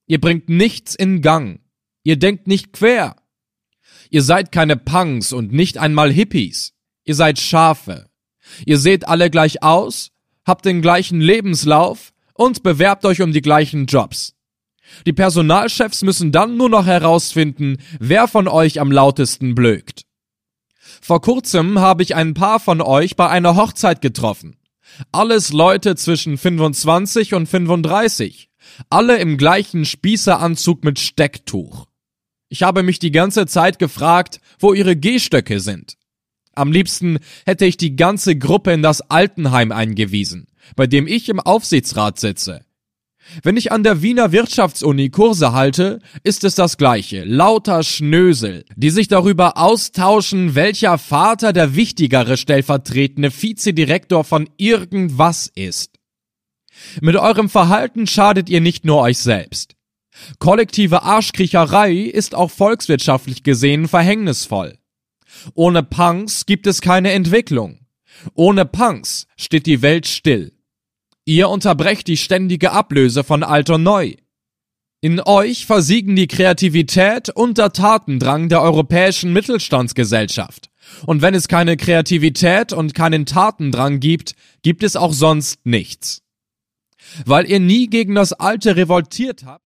Ihr bringt nichts in Gang. Ihr denkt nicht quer. Ihr seid keine Punks und nicht einmal Hippies. Ihr seid Schafe. Ihr seht alle gleich aus, habt den gleichen Lebenslauf und bewerbt euch um die gleichen Jobs. Die Personalchefs müssen dann nur noch herausfinden, wer von euch am lautesten blökt. Vor kurzem habe ich ein paar von euch bei einer Hochzeit getroffen. Alles Leute zwischen 25 und 35. Alle im gleichen Spießeranzug mit Stecktuch. Ich habe mich die ganze Zeit gefragt, wo ihre Gehstöcke sind. Am liebsten hätte ich die ganze Gruppe in das Altenheim eingewiesen, bei dem ich im Aufsichtsrat sitze. Wenn ich an der Wiener Wirtschaftsuni Kurse halte, ist es das Gleiche. Lauter Schnösel, die sich darüber austauschen, welcher Vater der wichtigere stellvertretende Vizedirektor von irgendwas ist. Mit eurem Verhalten schadet ihr nicht nur euch selbst. Kollektive Arschkriecherei ist auch volkswirtschaftlich gesehen verhängnisvoll. Ohne Punks gibt es keine Entwicklung. Ohne Punks steht die Welt still. Ihr unterbrecht die ständige Ablöse von alt und neu. In euch versiegen die Kreativität und der Tatendrang der europäischen Mittelstandsgesellschaft. Und wenn es keine Kreativität und keinen Tatendrang gibt, gibt es auch sonst nichts. Weil ihr nie gegen das Alte revoltiert habt,